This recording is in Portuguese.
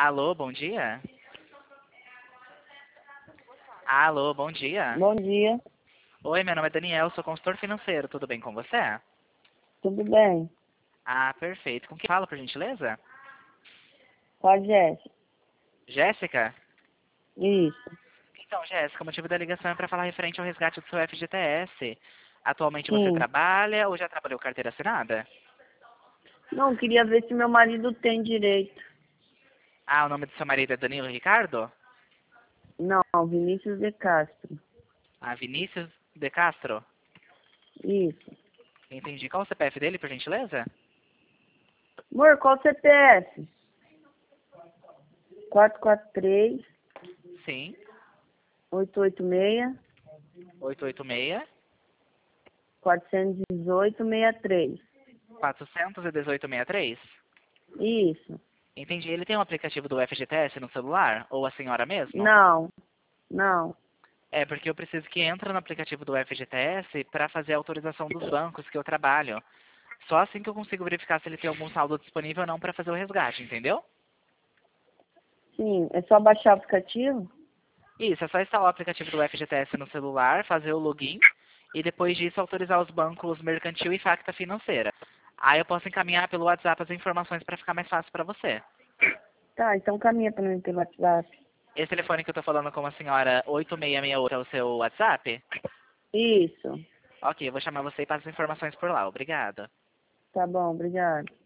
Alô, bom dia? Alô, bom dia. Bom dia, Oi, meu nome é Daniel, sou consultor financeiro, tudo bem com você? tudo bem? Ah, perfeito. Com quem falo, por gentileza? Com a Jéssica? Jéssica? Isso. Então, Jéssica, o motivo da ligação é para falar referente ao resgate do seu FGTS. Atualmente você Sim. trabalha ou já trabalhou carteira assinada? Não, queria ver se meu marido tem direito. Ah, o nome do seu marido é Danilo Ricardo? Não, Vinícius de Castro. Ah, Vinícius de Castro? Isso. Entendi. Qual o CPF dele, por gentileza? Amor, qual o CPF? 443 Sim. 886 886 418 63. 41863? Isso. Entendi. Ele tem um aplicativo do FGTS no celular? Ou a senhora mesmo? Não, não. É, porque eu preciso que entre no aplicativo do FGTS para fazer a autorização dos bancos que eu trabalho. Só assim que eu consigo verificar se ele tem algum saldo disponível ou não para fazer o resgate, entendeu? Sim, é só baixar o aplicativo? Isso, é só instalar o aplicativo do FGTS no celular, fazer o login e depois disso autorizar os bancos Mercantil e Facta Financeira. Aí eu posso encaminhar pelo WhatsApp as informações para ficar mais fácil para você. Tá, então caminha pra mim pelo WhatsApp. Esse telefone que eu tô falando com a senhora 8668 é o seu WhatsApp? Isso. Ok, eu vou chamar você e passo as informações por lá. Obrigado. Tá bom, obrigado.